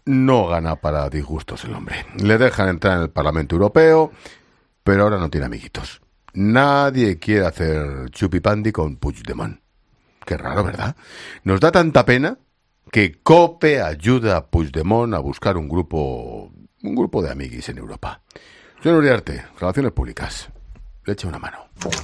no gana para disgustos el hombre. Le dejan entrar en el Parlamento Europeo, pero ahora no tiene amiguitos. Nadie quiere hacer chupipandi con Puigdemont. Qué raro, ¿verdad? Nos da tanta pena que COPE ayuda a Puigdemont a buscar un grupo de amiguis en Europa. Señor Uriarte, Relaciones Públicas, le echa una mano.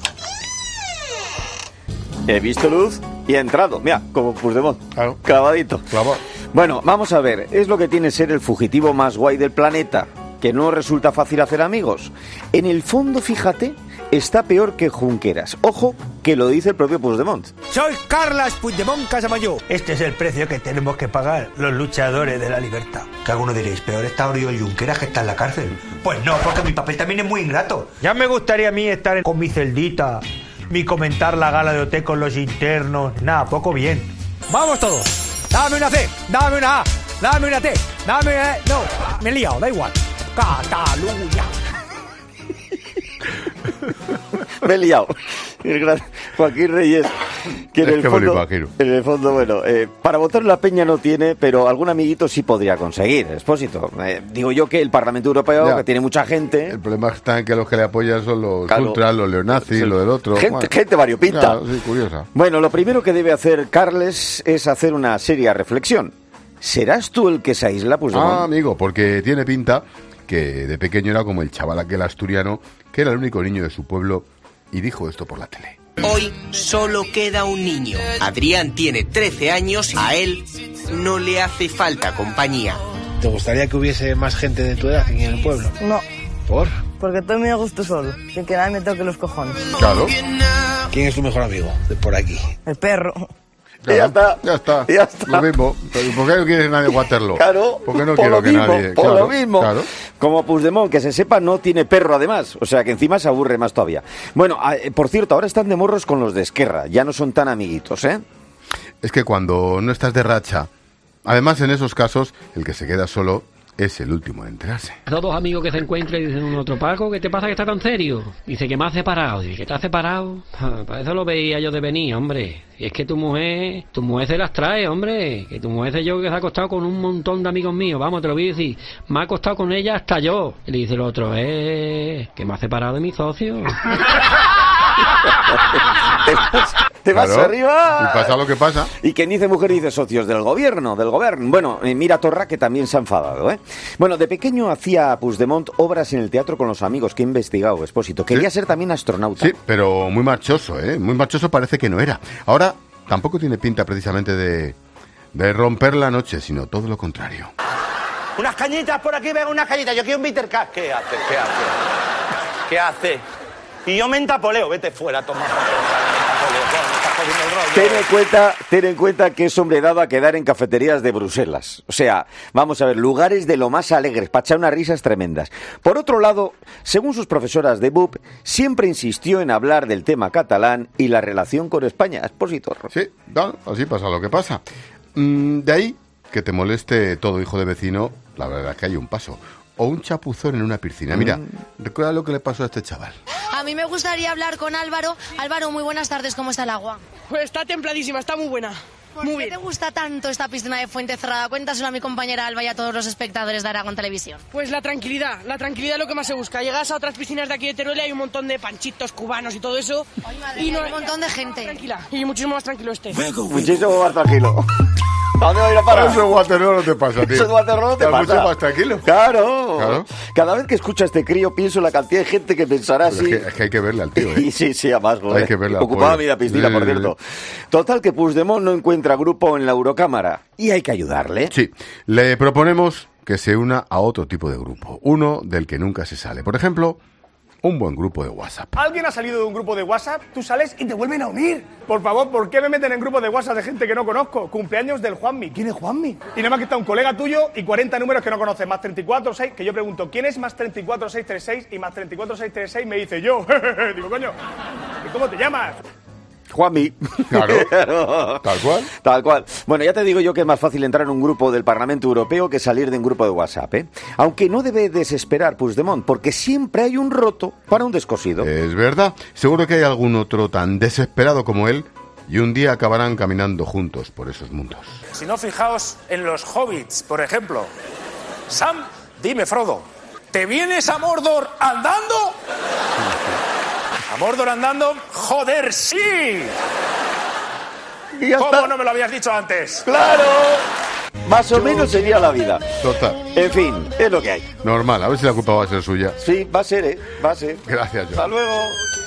He visto luz y he entrado. Mira, como Puigdemont. Claro. Clavadito. Clavado. Bueno, vamos a ver. Es lo que tiene ser el fugitivo más guay del planeta. Que no resulta fácil hacer amigos. En el fondo, fíjate, está peor que Junqueras. Ojo, que lo dice el propio Puigdemont. Soy Carles Puigdemont Casamayó. Este es el precio que tenemos que pagar los luchadores de la libertad. Que algunos diréis, peor está Oriol Junqueras que está en la cárcel. Pues no, porque mi papel también es muy ingrato. Ya me gustaría a mí estar con mi celdita, mi comentar la gala de OT con los internos. Nada, poco bien. ¡Vamos todos! Dame una C, dame una A, dame una T, dame una... No, me he liado, da igual. Cataluña. Me he liado. El gran Joaquín Reyes, que en el fondo, bueno, para votar la peña no tiene, pero algún amiguito sí podría conseguir, Expósito. Digo yo que el Parlamento Europeo, ya, que tiene mucha gente... El problema está en que los que le apoyan son los ultras, los neonazis, lo del otro... Gente variopinta. Ya, sí, curiosa. Bueno, lo primero que debe hacer Carles es hacer una seria reflexión. ¿Serás tú el que se aísla, Puigdemont? Ah, amigo, porque tiene pinta que de pequeño era como el chaval aquel asturiano, que era el único niño de su pueblo, y dijo esto por la tele. Hoy solo queda un niño. Adrián tiene 13 años, a él no le hace falta compañía. ¿Te gustaría que hubiese más gente de tu edad en el pueblo? No. ¿Por? Porque estoy muy a gusto solo, sin que nadie me toque los cojones. Claro. ¿Quién es tu mejor amigo de por aquí? El perro. Claro, ya está. Lo mismo. ¿Por qué no quieres nadie Waterloo? Claro. ¿Por qué no quiero que nadie? Por lo mismo. Claro. Como Puigdemont, que se sepa, no tiene perro además. O sea, que encima se aburre más todavía. Bueno, por cierto, ahora están de morros con los de Esquerra. Ya no son tan amiguitos, ¿eh? Es que cuando no estás de racha, además en esos casos, el que se queda solo es el último en enterarse. Esos dos amigos que se encuentran y dicen un otro, Paco, ¿qué te pasa que está tan serio? Dice que me has separado. Dice, ¿qué te has separado? Para eso lo veía yo de venir, hombre. Y es que tu mujer se las trae, hombre. Que tu mujer sé yo que se ha acostado con un montón de amigos míos. Vamos, te lo voy a decir. Me ha acostado con ella hasta yo. Y le dice el otro, que me ha separado de mi socio. Te vas arriba. Y pasa lo que pasa. Y quien dice mujer dice socios del gobierno. Bueno, mira Torra, que también se ha enfadado, ¿eh? Bueno, de pequeño hacía Puigdemont obras en el teatro con los amigos, que he investigado, Expósito. Quería ser también astronauta. Sí, pero muy marchoso, ¿eh? Muy marchoso parece que no era. Ahora tampoco tiene pinta precisamente de romper la noche, sino todo lo contrario. Unas cañitas por aquí, venga, unas cañitas. Yo quiero un bitter cash. ¿Qué hace? Y yo me entapoleo. Vete fuera, toma. Ten en cuenta que es hombre dado a quedar en cafeterías de Bruselas. O sea, vamos a ver, lugares de lo más alegres, para echar unas risas tremendas. Por otro lado, según sus profesoras de BUP, siempre insistió en hablar del tema catalán y la relación con España. Expósito. Sí, así pasa lo que pasa. De ahí que te moleste todo hijo de vecino, la verdad es que hay un paso. O un chapuzón en una piscina. Mira, recuerda lo que le pasó a este chaval. A mí me gustaría hablar con Álvaro. Álvaro, muy buenas tardes, ¿cómo está el agua? Pues está templadísima, está muy buena. ¿Por qué te gusta tanto esta piscina de Fuente Cerrada? Cuéntaselo a mi compañera Alba y a todos los espectadores de Aragón Televisión. Pues la tranquilidad es lo que más se busca. Llegas a otras piscinas de aquí de Teruel y hay un montón de panchitos cubanos y todo eso. Ay, madre mía, hay un montón de gente. Tranquila, y muchísimo más tranquilo este. Muchísimo más tranquilo. ¿A dónde va a ir a parar? Eso en Waterloo no te pasa, tío. Eso en Waterloo no te pasa. Mucho más tranquilo. Claro. Cada vez que escucho a este crío pienso en la cantidad de gente que pensará así. Es que hay que verle al tío, ¿eh? Sí, además, joder. Hay que verle al Ocupaba media piscina, por cierto. Total, que Puigdemont no encuentra grupo en la Eurocámara. Y hay que ayudarle. Sí. Le proponemos que se una a otro tipo de grupo. Uno del que nunca se sale. Por ejemplo, un buen grupo de WhatsApp. ¿Alguien ha salido de un grupo de WhatsApp? Tú sales y te vuelven a unir. Por favor, ¿por qué me meten en grupos de WhatsApp de gente que no conozco? Cumpleaños del Juanmi. ¿Quién es Juanmi? Y nada más que está un colega tuyo y 40 números que no conoces. Más 34, 6, que yo pregunto, ¿quién es más 34, 6, 3, 6? Y más 34, 6, 3, 6 me dice yo. Digo, coño, ¿y cómo te llamas? Juanmi. Claro. Tal cual. Bueno, ya te digo yo que es más fácil entrar en un grupo del Parlamento Europeo que salir de un grupo de WhatsApp, ¿eh? Aunque no debe desesperar Puigdemont, porque siempre hay un roto para un descosido. Es verdad. Seguro que hay algún otro tan desesperado como él y un día acabarán caminando juntos por esos mundos. Si no, fijaos en los hobbits, por ejemplo. Sam, dime, Frodo, ¿te vienes a Mordor andando? ¿A Mordor andando? ¡Joder, sí! Y ya ¿Cómo está. no me lo habías dicho antes? ¡Claro! Más o menos sería la vida. Total. En fin, es lo que hay. Normal, a ver si la culpa va a ser suya. Sí, va a ser, Va a ser. Gracias, John. Hasta luego.